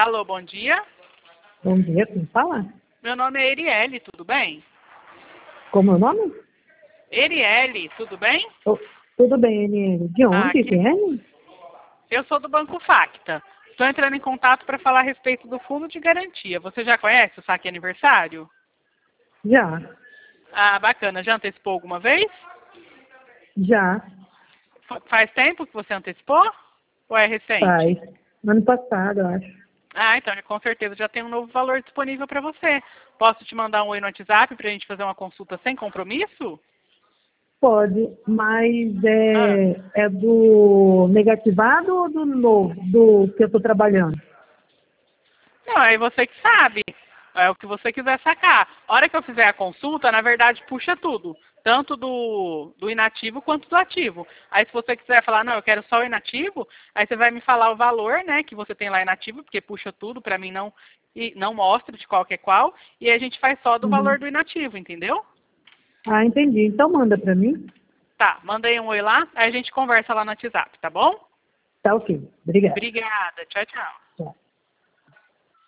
Alô, bom dia. Bom dia, quem fala? Meu nome é Erielle, tudo bem? Como é o nome? Erielle, tudo bem? Oh, tudo bem, Eliane. De onde, Aqui, Eliane? eu sou do Banco Facta. Estou entrando em contato para falar a respeito do fundo de garantia. Você já conhece o saque aniversário? Já, Ah, bacana. Já antecipou alguma vez? já, Faz tempo que você antecipou? Ou é faz. recente? Ano passado, eu acho. Ah, então com certeza já tem um novo valor disponível para você. Posso te mandar um oi no WhatsApp para a gente fazer uma consulta sem compromisso? Pode, mas Ah. é do negativado ou do novo, do que eu estou trabalhando? Não, aí você que sabe. É o que você quiser sacar. A hora que eu fizer a consulta, na verdade, puxa tudo. Tanto do inativo quanto do ativo. Aí se você quiser falar, não, eu quero só o inativo, aí você vai me falar o valor, né, que você tem lá inativo, porque puxa tudo, para mim não, e não mostra de qual que é qual, e aí a gente faz só do Uhum. valor do inativo, entendeu? Ah, entendi. Então manda para mim. Tá, mandei um oi lá, aí a gente conversa lá no WhatsApp, tá bom? Tá ok. Obrigada. Obrigada, tchau, tchau. Tchau.